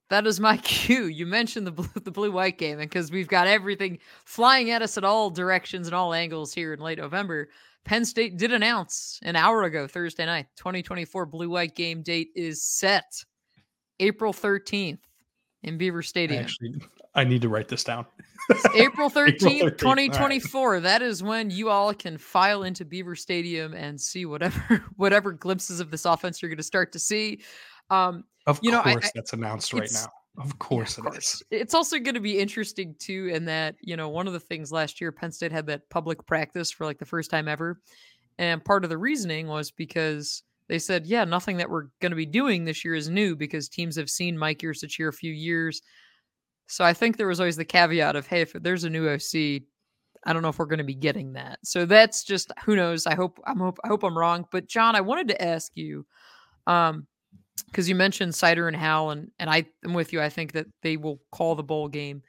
That is my cue. You mentioned the blue, the blue-white game, and because we've got everything flying at us at all directions and all angles here in late November, Penn State did announce an hour ago, Thursday night, twenty twenty-four blue-white game date is set, April thirteenth in Beaver Stadium. Actually, I need to write this down. April thirteenth, twenty twenty-four. Right. That is when you all can file into Beaver Stadium and see whatever whatever glimpses of this offense you're going to start to see. Um, Of you know, course, I, that's announced right now. Of course, yeah, of it course. is. It's also going to be interesting too, in that, you know, one of the things last year, Penn State had that public practice for like the first time ever, and part of the reasoning was because they said, yeah, nothing that we're going to be doing this year is new because teams have seen Mike Yurcich here a few years. So I think there was always the caveat of, hey, if there's a new O C, I don't know if we're going to be getting that. So that's just, who knows? I hope I'm hope I hope I'm wrong. But John, I wanted to ask you, um, because you mentioned Seider and Howell, and and I am with you. I think that they will call the bowl game.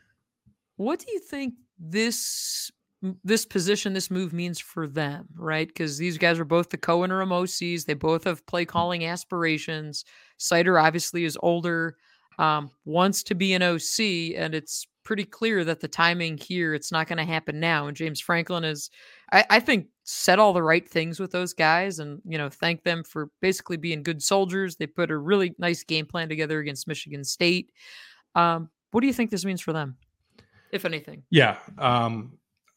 What do you think this this position, this move means for them, right? Because these guys are both the co-interim O Cs. They both have play calling aspirations. Seider obviously is older, um, wants to be an O C, and it's pretty clear that the timing here, it's not going to happen now. And James Franklin is, I, I think, said all the right things with those guys, and, you know, thank them for basically being good soldiers. They put a really nice game plan together against Michigan State. Um, what do you think this means for them, if anything? Yeah. Um,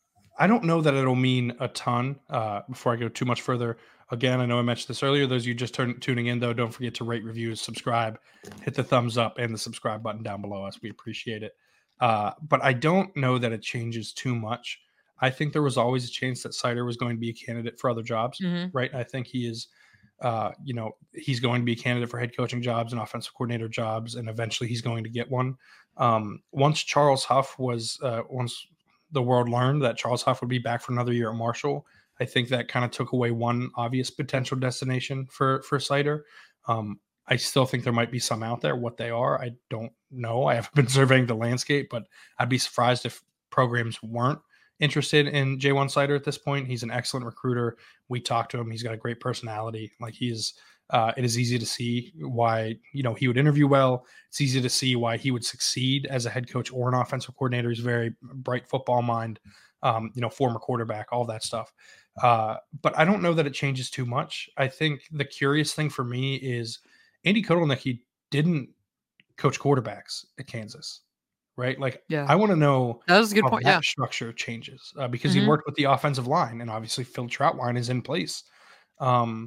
I don't know that it'll mean a ton. Uh, before I go too much further, again, I know I mentioned this earlier. Those of you just turn, tuning in, though, don't forget to rate, review, subscribe, hit the thumbs up and the subscribe button down below us. We appreciate it. Uh, but I don't know that it changes too much. I think there was always a chance that Seider was going to be a candidate for other jobs, mm-hmm. right? I think he is, uh, you know, he's going to be a candidate for head coaching jobs and offensive coordinator jobs, and eventually he's going to get one. Um, once Charles Huff was, uh, once the world learned that Charles Huff would be back for another year at Marshall, I think that kind of took away one obvious potential destination for for Seider. Um, I still think there might be some out there. What they are, I don't know. I haven't been surveying the landscape, but I'd be surprised if programs weren't interested in Ja'Juan Seider at this point. He's an excellent recruiter. We talked to him. He's got a great personality. Like he's, uh, it is easy to see why, you know, he would interview well. It's easy to see why he would succeed as a head coach or an offensive coordinator. He's very bright football mind, um, you know, former quarterback, all that stuff. Uh, but I don't know that it changes too much. I think the curious thing for me is Andy Kotelnicki didn't coach quarterbacks at Kansas, right? Like, yeah. I want to know that was a good how point. that Yeah. structure changes uh, because mm-hmm. he worked with the offensive line, and obviously Phil Trautwein is in place. Um,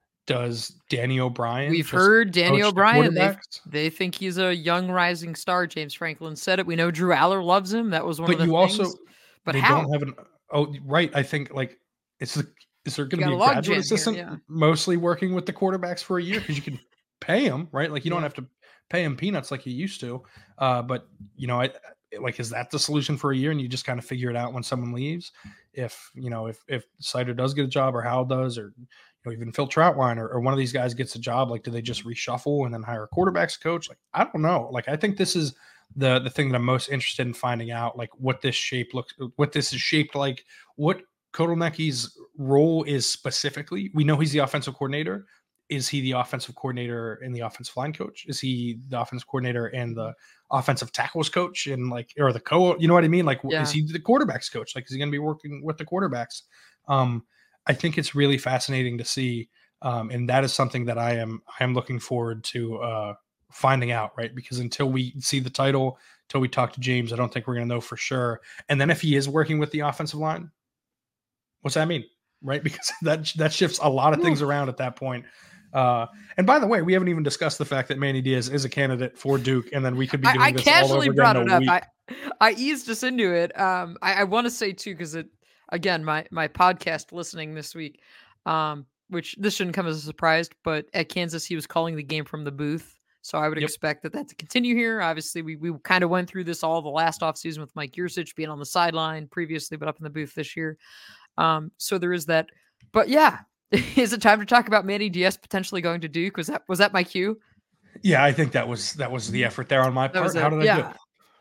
does Danny O'Brien? We've heard Danny O'Brien. The they they think he's a young rising star. James Franklin said it. We know Drew Aller loves him. That was one but of the you things. Also, but they how? don't have an. Oh, right. I think like it's the. Is there going to be a log graduate assistant here, yeah. mostly working with the quarterbacks for a year because you can pay them, right? Like you don't yeah. have to pay them peanuts like you used to. Uh, but you know, I like is that the solution for a year, and you just kind of figure it out when someone leaves? If you know, if if Seider does get a job, or Hal does, or you know, even Phil Trautwein, or, or one of these guys gets a job, like do they just reshuffle and then hire a quarterbacks coach? Like I don't know. Like I think this is the the thing that I'm most interested in finding out, like what this shape looks, what this is shaped like, what Kotelnicki's role is specifically. We know he's the offensive coordinator. Is he the offensive coordinator and the offensive line coach? Is he the offensive coordinator and the offensive tackles coach and like, or the co, you know what I mean? Like, yeah. Is he the quarterbacks coach? Like, is he going to be working with the quarterbacks? Um, I think it's really fascinating to see. Um, and that is something that I am, I am looking forward to uh, finding out, right? Because until we see the title, until we talk to James, I don't think we're going to know for sure. And then if he is working with the offensive line, what's that mean? Right? Because that, that shifts a lot of things around at that point. Uh, and by the way, we haven't even discussed the fact that Manny Diaz is a candidate for Duke, and then we could be doing I, I this casually all over brought again it up. week. I, I eased us into it. Um, I, I want to say too, because it again, my my podcast listening this week, um, which this shouldn't come as a surprise, but at Kansas he was calling the game from the booth, so I would yep. expect that that to continue here. Obviously, we we kind of went through this all the last offseason with Mike Yurcich being on the sideline previously, but up in the booth this year. Um, so there is that. But yeah. Is it time to talk about Manny Diaz potentially going to Duke? Was that was that my cue? Yeah, I think that was that was the effort there on my part. How did I yeah. do?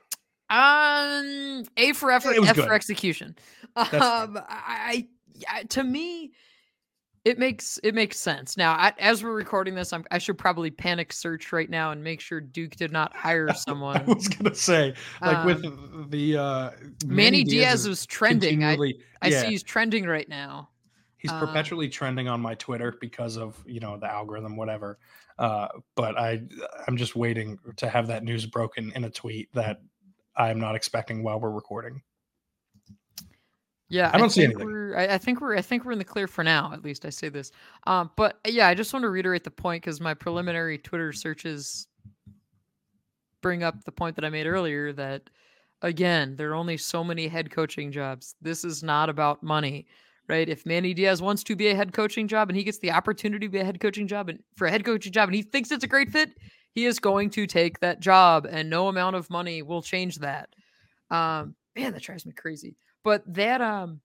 Um, A for effort, F good. for execution. That's um, I, I to me, It makes it makes sense. Now, I, as we're recording this, I'm, I should probably panic search right now and make sure Duke did not hire someone. I was gonna say, like with Um, the uh, Manny Manny Diaz Diaz is was trending. I continually, I see yeah, he's trending right now. he's Uh, perpetually trending on my Twitter because of you know the algorithm, whatever. Uh, but I I'm just waiting to have that news broken in a tweet that I am not expecting while we're recording. Yeah, I I don't see think anything. we're. I, I think we're. I think we're in the clear for now. At least I say this. Um, but yeah, I just want to reiterate the point because my preliminary Twitter searches bring up the point that I made earlier that again, there are only so many head coaching jobs. This is not about money, right? If Manny Diaz wants to be a head coaching job and he gets the opportunity to be a head coaching job and for a head coaching job and he thinks it's a great fit, he is going to take that job, and no amount of money will change that. Um, man, that drives me crazy. But that um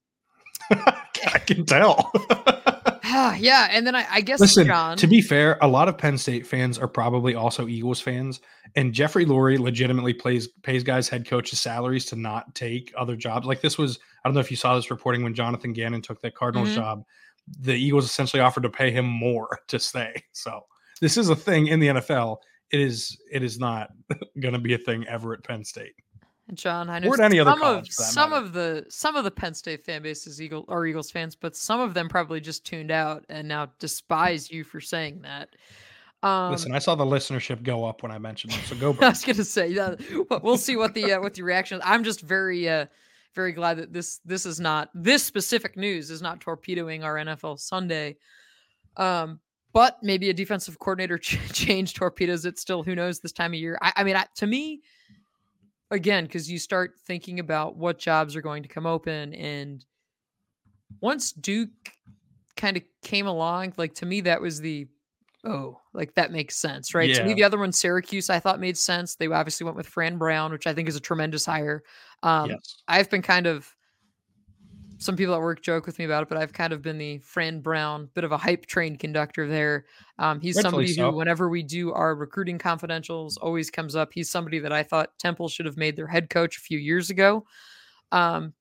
I can tell. yeah, and then I, I guess Listen, John. to be fair, a lot of Penn State fans are probably also Eagles fans, and Jeffrey Lurie legitimately plays pays guys head coaches salaries to not take other jobs. Like this was, I don't know if you saw this reporting when Jonathan Gannon took that Cardinals Mhm. job, the Eagles essentially offered to pay him more to stay. So this is a thing in the N F L. It is it is not going to be a thing ever at Penn State. John, I know Or at any other some of college, for that some matter. of the some of the Penn State fan base is Eagle or Eagles fans, but some of them probably just tuned out and now despise you for saying that. Um, Listen, I saw the listenership go up when I mentioned them, so go I Birds. was gonna say, yeah, but we'll see what the uh, what the reaction is. I'm just very uh, very glad that this this is not this specific news is not torpedoing our N F L Sunday. Um, but maybe a defensive coordinator ch- change torpedoes it still. Who knows this time of year? I, I mean, I, to me, again, because you start thinking about what jobs are going to come open, and once Duke kind of came along, like to me, that was the oh, like that makes sense, right? To me, Yeah. the other one, Syracuse, I thought made sense. They obviously went with Fran Brown, which I think is a tremendous hire. Um, Yes. I've been kind of some people at work joke with me about it, but I've kind of been the Fran Brown, bit of a hype train conductor there. Um, he's Rightfully somebody who, so. whenever we do our recruiting confidentials, always comes up. He's somebody that I thought Temple should have made their head coach a few years ago. Um,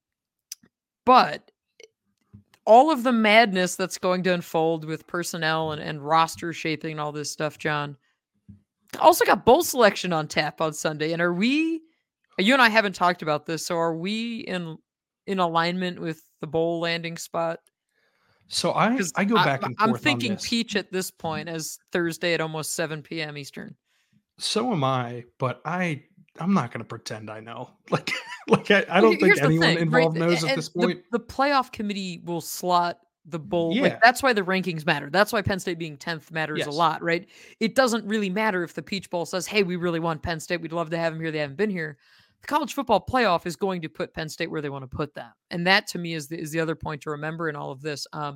but all of the madness that's going to unfold with personnel and, and roster shaping and all this stuff, John, also got bowl selection on tap on Sunday. And are we, you and I haven't talked about this, so are we in in alignment with the bowl landing spot? So I, Because I go back and I'm forth on thinking this. peach at this point as Thursday at almost seven p.m. Eastern. So am I, but I I'm not gonna pretend I know. Like like I, I Well, don't here- think here's the anyone thing, right? involved knows at And this the, point. the playoff committee will slot the bowl. Like Yeah. that's why the rankings matter. That's why Penn State being tenth matters Yes. a lot, right? It doesn't really matter if the Peach Bowl says, "Hey, we really want Penn State. We'd love to have them here. They haven't been here." The college football playoff is going to put Penn State where they want to put them, and that to me is the, is the other point to remember in all of this. Um,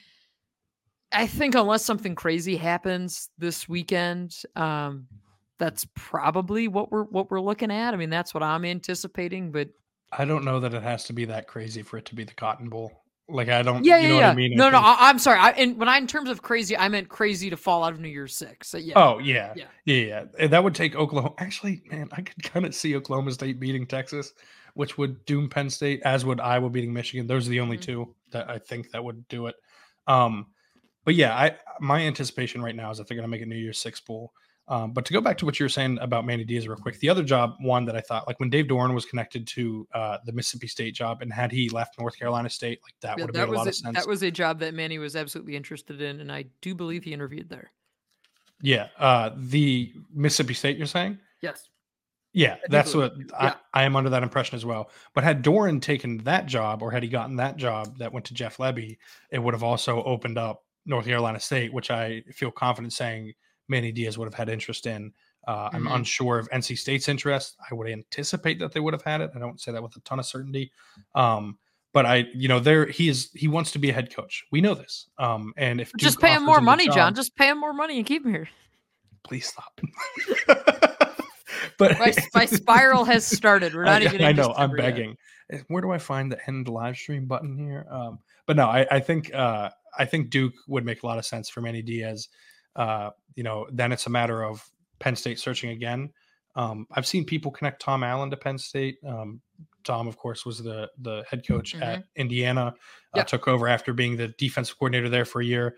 I think unless something crazy happens this weekend, um, that's probably what we're what we're looking at. I mean, that's what I'm anticipating. But I don't know that it has to be that crazy for it to be the Cotton Bowl. Like I don't yeah, you yeah, know what yeah. I mean? I No, no, think, I, I'm sorry. I and when I in terms of crazy, I meant crazy to fall out of New Year's Six. So, yeah. oh yeah. Yeah. Yeah, yeah. And that would take Oklahoma. Actually, man, I could kind of see Oklahoma State beating Texas, which would doom Penn State, as would Iowa beating Michigan. Those are the only Mhm. two that I think that would do it. Um, But yeah, I my anticipation right now is that they're going to make a New Year's Six bowl. Um, but to go back to what you were saying about Manny Diaz real quick, the other job, one that I thought, like when Dave Doran was connected to uh, the Mississippi State job, and had he left North Carolina State, like that Yeah, would have that made a was lot a, of sense. that was a job that Manny was absolutely interested in, and I do believe he interviewed there. Yeah, uh, the Mississippi State, you're saying? Yes. Yeah, I do that's believe what you. I, Yeah. I am under that impression as well. But had Doran taken that job, or had he gotten that job that went to Jeff Lebby, it would have also opened up North Carolina State, which I feel confident saying Manny Diaz would have had interest in. Uh, I'm Mhm. unsure of N C State's interest. I would anticipate that they would have had it. I don't say that with a ton of certainty. Um, but I, you know, there he is. He wants to be a head coach. We know this. Um, and if Just Duke pay him offers more the money, job, John. Just pay him more money and keep him here. please stop. But my, my spiral has started. We're not I, even. I in know. I'm December yet. begging. Where do I find the end live stream button here? Um, but no, I, I think uh, I think Duke would make a lot of sense for Manny Diaz. Uh, you know, then it's a matter of Penn State searching again. Um, I've seen people connect Tom Allen to Penn State. Um, Tom, of course, was the the head coach Mm-hmm. at Indiana. Uh, Yep. Took over after being the defensive coordinator there for a year.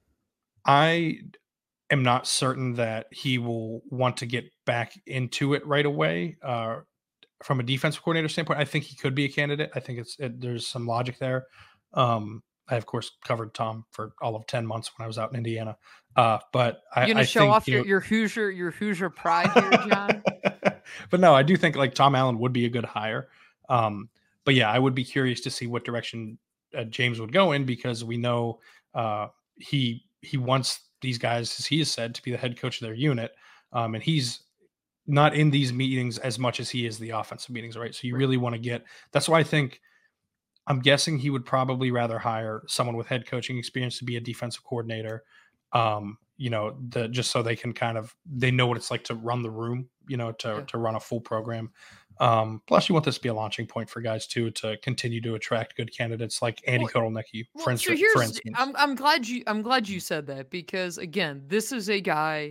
I am not certain that he will want to get back into it right away. Uh, from a defensive coordinator standpoint, I think he could be a candidate. I think it's it, there's some logic there. Um, I of course covered Tom for all of ten months when I was out in Indiana. Uh, but I, You gonna I show think off you your, know, your Hoosier your Hoosier pride here, John? but no, I do think like Tom Allen would be a good hire. Um, but yeah, I would be curious to see what direction uh, James would go in, because we know uh, he he wants these guys, as he has said, to be the head coach of their unit, um, and he's not in these meetings as much as he is the offensive meetings, right? So you Right. really want to get. That's why I think I'm guessing he would probably rather hire someone with head coaching experience to be a defensive coordinator. Um, you know, the just so they can kind of they know what it's like to run the room, you know, to Yeah. to run a full program. Um, plus, you want this to be a launching point for guys too to continue to attract good candidates like Andy Well, Kotelnicki, for, Well, so instance- for here's instance. I'm I'm glad you I'm glad you said that, because again, this is a guy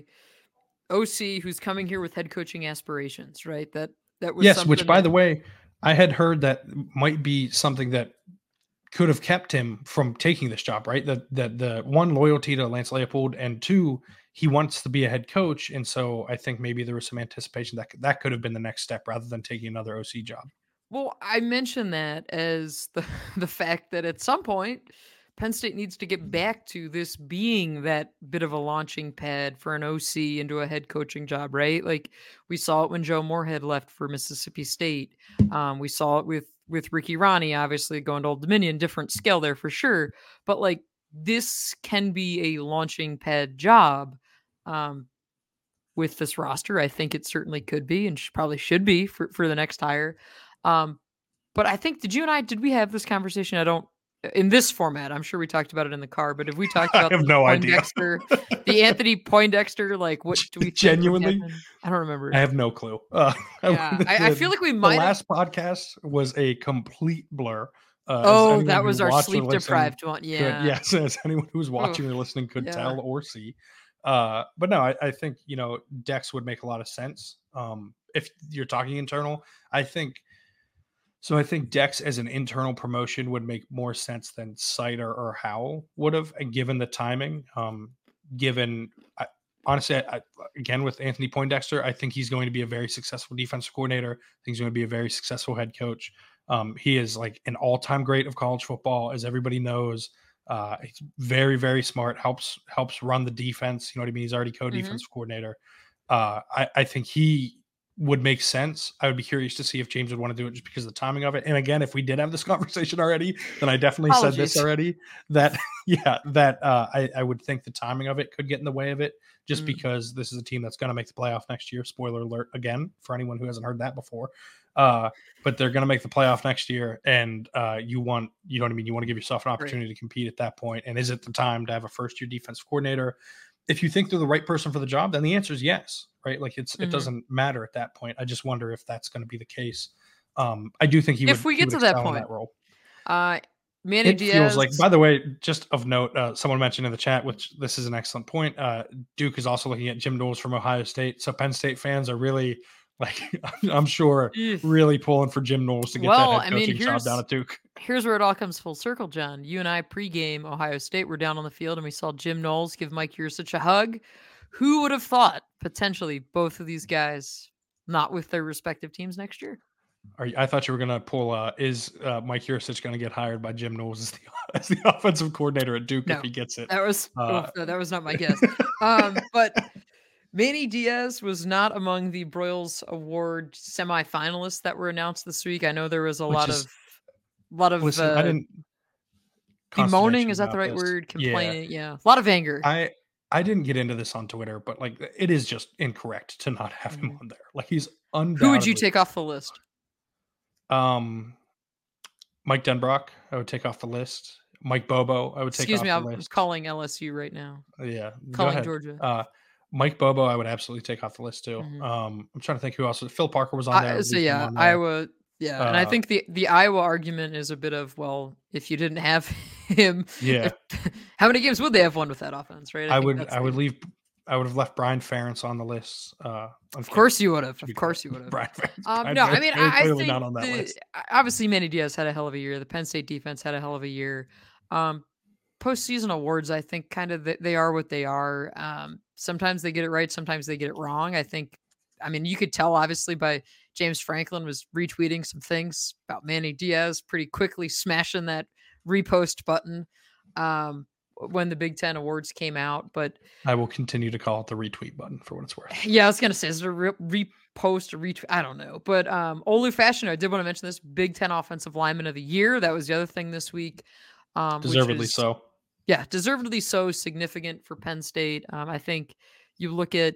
O C who's coming here with head coaching aspirations, right? That that was Yes, which something by that the way, I had heard that might be something that could have kept him from taking this job, right? That that the one, loyalty to Lance Leipold, and two, he wants to be a head coach, and so I think maybe there was some anticipation that that could have been the next step rather than taking another O C job. Well, I mentioned that as the the fact that at some point Penn State needs to get back to this being that bit of a launching pad for an O C into a head coaching job, right? Like we saw it when Joe Moorhead left for Mississippi State. Um, we saw it with with Ricky Ronnie, obviously going to Old Dominion, different scale there for sure. But like this can be a launching pad job. Um, with this roster, I think it certainly could be, and sh- probably should be for, for the next hire. Um, but I think, did you and I, did we have this conversation? I don't, in this format, I'm sure we talked about it in the car, but if we talked I about have the no idea. Poindexter, the Anthony Poindexter, like what do we think would Genuinely, happen? I don't remember. I have no clue. Uh, Yeah, I, I feel like we the might have. last podcast was a complete blur. Uh, as Oh, anyone that who was our watched or sleep listened deprived one. could- Yeah. yes, as anyone who was watching Oof, or listening could yeah. tell or see. Uh, but no, I, I think, you know, Dex would make a lot of sense. Um, if you're talking internal, I think so. I think Dex as an internal promotion would make more sense than Sider or Howell would have, and given the timing. Um, given, I, honestly, I, I, again with Anthony Poindexter, I think he's going to be a very successful defensive coordinator. I think he's going to be a very successful head coach. Um, he is like an all-time great of college football, as everybody knows. Uh, he's very, very smart. helps helps run the defense. You know what I mean? He's already co-defensive mm-hmm. coordinator. Uh, I, I think he would make sense. I would be curious to see if James would want to do it just because of the timing of it. And again, if we did have this conversation already, then I definitely Apologies. said this already. That yeah, that uh, I, I would think the timing of it could get in the way of it, just mm. because this is a team that's going to make the playoff next year. Spoiler alert again for anyone who hasn't heard that before. Uh, but they're going to make the playoff next year, and uh, you want, you know what I mean? You want to give yourself an opportunity right. to compete at that point. And is it the time to have a first-year defensive coordinator? If you think they're the right person for the job, then the answer is yes, right? Like it's mm-hmm. it doesn't matter at that point. I just wonder if that's going to be the case. Um, I do think he if would. we get to that point, that role. Uh, Manny it Diaz. feels like. By the way, just of note, uh, someone mentioned in the chat, which this is an excellent point. Uh, Duke is also looking at Jim Knowles from Ohio State, so Penn State fans are really. Like I'm sure, really pulling for Jim Knowles to get well, that head coaching I mean, job down at Duke. Here's where it all comes full circle, John. You and I pregame Ohio State were down on the field, and we saw Jim Knowles give Mike Yurcich a hug. Who would have thought potentially both of these guys not with their respective teams next year? Are you, I thought you were going to pull. Uh, is uh, Mike Yurcich going to get hired by Jim Knowles as the, as the offensive coordinator at Duke no, if he gets it? That was uh, oh, no, that was not my guess. um, but. Manny Diaz was not among the Broyles Award semifinalists that were announced this week. I know there was a lot is, of, lot of listen, uh, I didn't bemoaning. Is that the right this. word? Complaining. Yeah. yeah, a lot of anger. I I didn't get into this on Twitter, but like it is just incorrect to not have him mm-hmm. on there. Like he's undoubtedly. Who would you take off the list? Um, Mike Denbrock, I would take off the list. Mike Bobo, I would take Excuse off me, the I'm list. calling L S U right now. Yeah, calling Georgia. Uh, Mike Bobo, I would absolutely take off the list too. Mm-hmm. Um, I'm trying to think who else. Phil Parker was on there. I, so yeah, Iowa. Yeah, uh, and I think the the Iowa argument is a bit of, well, if you didn't have him, yeah, if, how many games would they have won with that offense, right? I, I would I would leave I would have left Brian Ferentz on the list. Uh, of course you would have. Of course you would have. Brian Ferentz. Um, Brian no, Ferentz I mean, very I, I clearly think not on that the, list. obviously Manny Diaz had a hell of a year. The Penn State defense had a hell of a year. Um, postseason awards, I think, kind of they are what they are. Um, sometimes they get it right, sometimes they get it wrong. I think, I mean, you could tell obviously by James Franklin was retweeting some things about Manny Diaz, pretty quickly smashing that repost button. Um, when the Big Ten awards came out, but I will continue to call it the retweet button for what it's worth. Yeah, I was gonna say, is it a re- repost or retweet? I don't know, but um, Olu Fashanu, I did want to mention this Big Ten Offensive Lineman of the Year. That was the other thing this week. Um, deservedly is, so. Yeah, deservedly so. Significant for Penn State. Um, I think you look at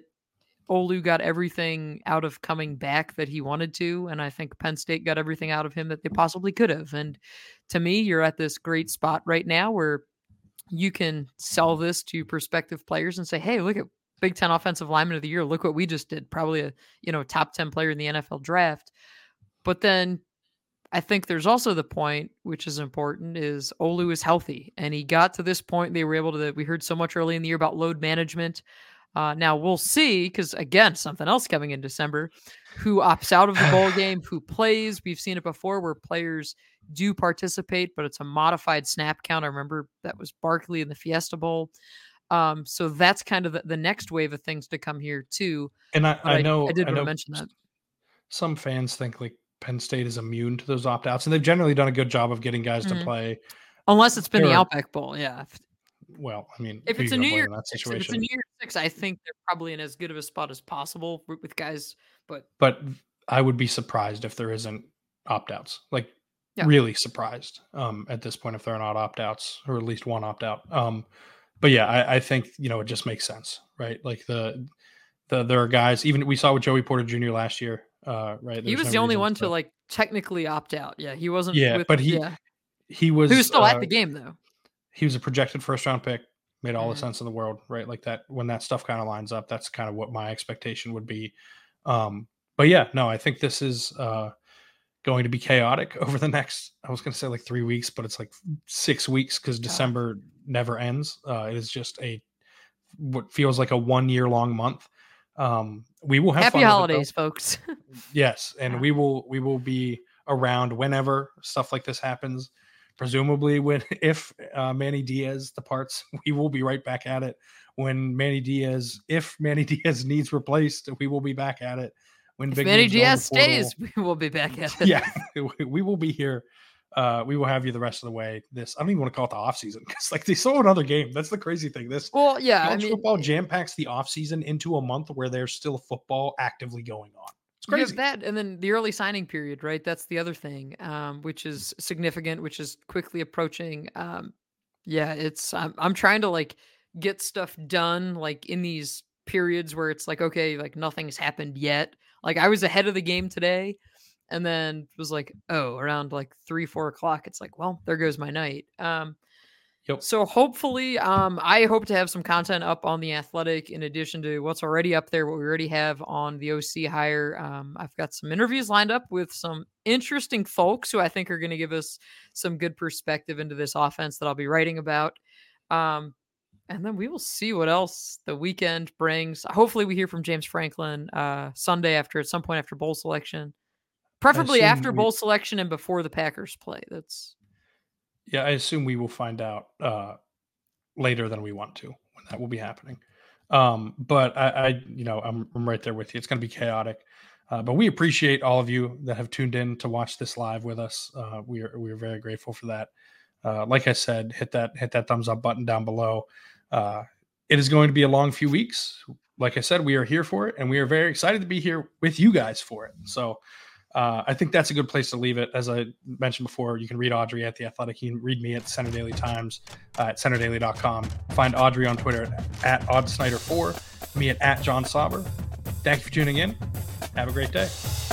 Olu got everything out of coming back that he wanted to, and I think Penn State got everything out of him that they possibly could have. And to me, you're at this great spot right now where you can sell this to prospective players and say, hey, look at Big Ten Offensive Lineman of the Year. Look what we just did. Probably a, you know, top ten player in the N F L draft. But then I think there's also the point, which is important, is Olu is healthy. And he got to this point. They were able to, we heard so much early in the year about load management. Uh, now we'll see, because again, something else coming in December, who opts out of the bowl game, who plays. We've seen it before where players do participate, but it's a modified snap count. I remember that was Barkley in the Fiesta Bowl. Um, so that's kind of the, the next wave of things to come here too. And I, I know, I, I did I want know to mention that. Some fans think like Penn State is immune to those opt-outs, and they've generally done a good job of getting guys mm-hmm. to play. Unless it's been there the are, Outback Bowl. Yeah. Well, I mean, if it's a New Year, if it's a New Year six, I think they're probably in as good of a spot as possible with guys. But but I would be surprised if there isn't opt-outs. Like yeah. really surprised um, at this point if there are not opt-outs, or at least one opt-out. Um, but yeah, I, I think you know it just makes sense, right? Like the the there are guys. Even we saw with Joey Porter Junior last year, uh, right? There's he was no the only one to, to like technically opt out. Yeah, he wasn't. Yeah, with, but he yeah. he was. He was still uh, at the game though. He was a projected first round pick. Made all mm-hmm. the sense in the world, right? Like that, when that stuff kind of lines up, that's kind of what my expectation would be. Um, but yeah, no, I think this is uh, going to be chaotic over the next, I was going to say like three weeks, but it's like six weeks because December never ends. Uh, it is just a, what feels like a one year long month. Um, we will have happy fun holidays, folks. Yes. And yeah. we will, we will be around whenever stuff like this happens. Presumably when, if uh, Manny Diaz departs, we will be right back at it. When Manny Diaz, if Manny Diaz needs replaced, we will be back at it. When if Big Manny Diaz stays, we will be back at it. Yeah, we will be here. Uh, we will have you the rest of the way. This, I don't even want to call it the off season because like they saw another game. That's the crazy thing. This, well, yeah, college I mean, football jam packs the off season into a month where there's still football actively going on. It's crazy. You have that, and then the early signing period, right? That's the other thing, um, which is significant, which is quickly approaching. Um, yeah, it's I'm, I'm trying to like get stuff done, like in these periods where it's like, okay, like nothing's happened yet. Like I was ahead of the game today, and then it was like, oh, around like three, four o'clock, it's like, well, there goes my night. Um, Yep. So hopefully, um, I hope to have some content up on The Athletic in addition to what's already up there, what we already have on the O C hire. Um, I've got some interviews lined up with some interesting folks who I think are going to give us some good perspective into this offense that I'll be writing about. Um, and then we will see what else the weekend brings. Hopefully we hear from James Franklin uh, Sunday after, at some point after bowl selection, preferably after we- bowl selection and before the Packers play. That's Yeah, I assume we will find out uh, later than we want to when that will be happening. Um, but I, I, you know, I'm, I'm right there with you. It's going to be chaotic, uh, but we appreciate all of you that have tuned in to watch this live with us. Uh, we are we are very grateful for that. Uh, like I said, hit that hit that thumbs up button down below. Uh, it is going to be a long few weeks. Like I said, we are here for it, and we are very excited to be here with you guys for it. So. Uh, I think that's a good place to leave it. As I mentioned before, you can read Audrey at The Athletic. You can read me at Center Daily Times uh, at center daily dot com. Find Audrey on Twitter at, at Odd Snyder four, me at, at John Sauber. Thank you for tuning in. Have a great day.